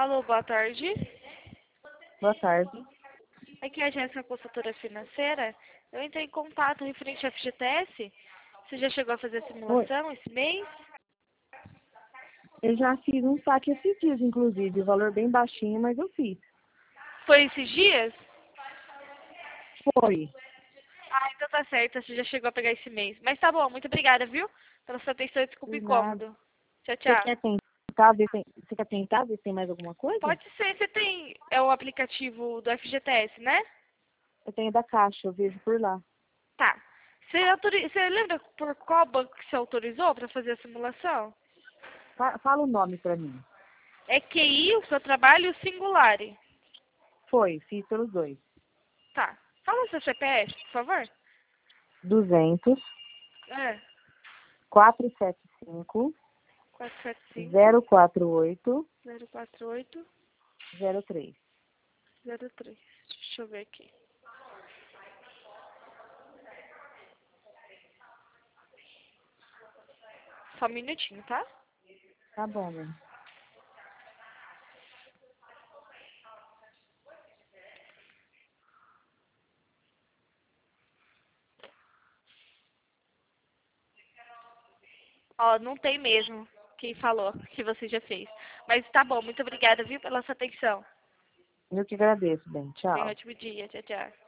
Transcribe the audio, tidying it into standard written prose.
Alô, boa tarde. Boa tarde. Aqui é a Jéssica, consultora financeira. Eu entrei em contato referente ao FGTS. Você já chegou a fazer a Oi. simulação esse mês? Eu já fiz um saque esses dias, inclusive. O valor bem baixinho, mas eu fiz. Foi esses dias? Foi. Ah, então tá certo. Você já chegou a pegar esse mês. Mas tá bom, muito obrigada, viu? Pela sua atenção e desculpa o Por nada. incômodo. Tchau, Você tchau. quer tentar ver se, você quer tentar ver se tem mais alguma coisa? Pode ser. Você tem o aplicativo do FGTS, né? Eu tenho da Caixa, eu vejo por lá. Tá. Você lembra por qual banco que você autorizou para fazer a simulação? Fala o nome pra mim. É QI, o seu trabalho e o Singulari. Foi, fiz pelos dois. Tá. Fala o seu CPF, por favor. 200 É. 475 475 048 048 03. 03. Deixa eu ver aqui. Só um minutinho, tá? Tá bom, meu. Ó, não tem mesmo quem falou que você já fez. Mas tá bom, muito obrigada, viu, pela sua atenção. Eu que agradeço, bem. Tenha um Tchau. ótimo dia. Tchau, tchau.